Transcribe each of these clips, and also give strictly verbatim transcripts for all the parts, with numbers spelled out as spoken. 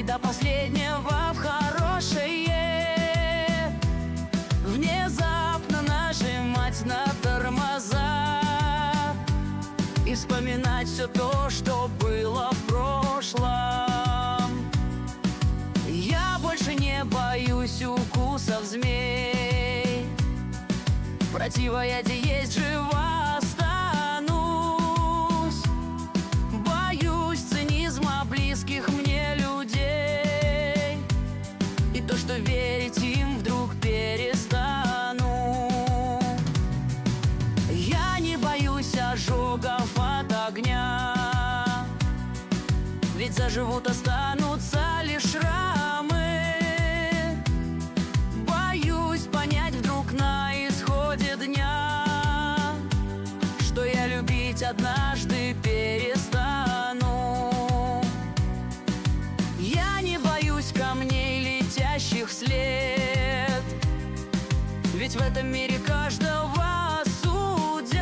до последнего в хорошее, внезапно нажимать на тормоза и вспоминать все то, что было в прошлом. Я больше не боюсь укусов змей, противоядие есть, жива останусь. Боюсь цинизма близких мне людей, и то, что верить им вдруг перестану. Я не боюсь ожогов от огня, ведь заживут, останутся лишь шрамы. Боюсь понять вдруг на исходе дня, что я любить однажды перестану. Я не боюсь камней, летящих вслед, ведь в этом мире каждого судят.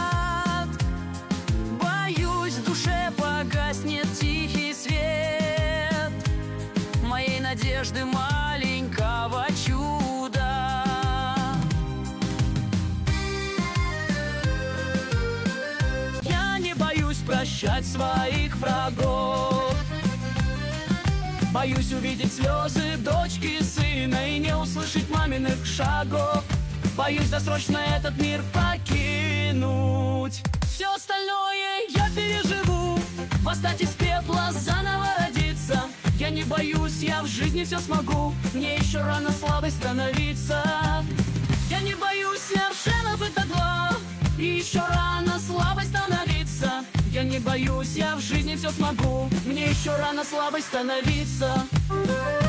Боюсь, в душе погаснет тихий свет моей надежды маленького чуда. Я не боюсь прощать своих врагов, боюсь увидеть слезы дочки, сына и не услышать маминых шагов. Боюсь досрочно этот мир покинуть. Все остальное я переживу, восстать из пепла, заново родиться. Я не боюсь, я в жизни все смогу, мне еще рано слабой становиться. Я не боюсь совершенов, это два, и еще рано слабой становиться. Я не боюсь, я в жизни все смогу, мне еще рано слабой становиться.